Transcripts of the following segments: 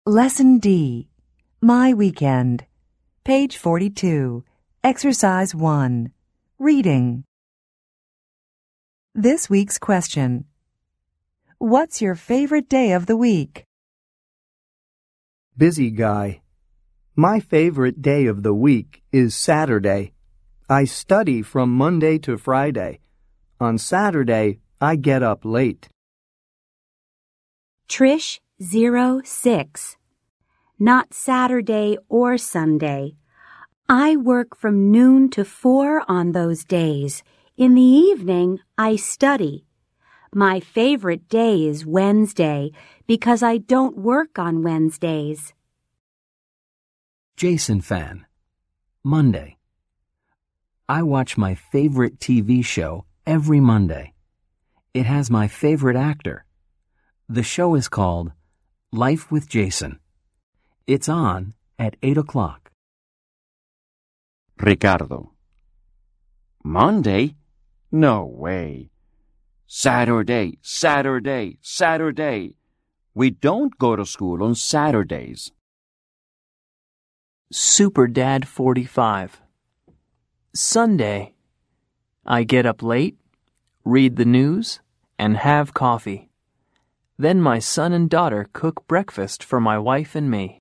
Lesson D. My Weekend. Page 42. Exercise 1. Reading. This week's question. What's your favorite day of the week? Busy guy. My favorite day of the week is Saturday. I study from Monday to Friday. On Saturday, I get up late. Trish 06. Not Saturday or Sunday. I work from noon to 4 on those days. In the evening, I study. My favorite day is Wednesday because I don't work on Wednesdays. Jason fan. Monday. I watch my favorite TV show every Monday. It has my favorite actor. The show is called Life with Jason. It's on at 8 o'clock. Ricardo. Monday? No way. Saturday, Saturday, Saturday. We don't go to school on Saturdays. Super Dad 45. Sunday. I get up late, read the news, and have coffee. Then my son and daughter cook breakfast for my wife and me.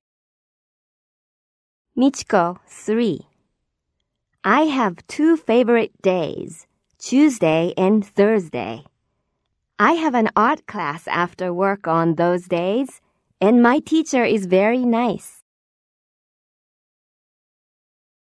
Michiko 3. I have 2 favorite days, Tuesday and Thursday. I have an art class after work on those days, and my teacher is very nice.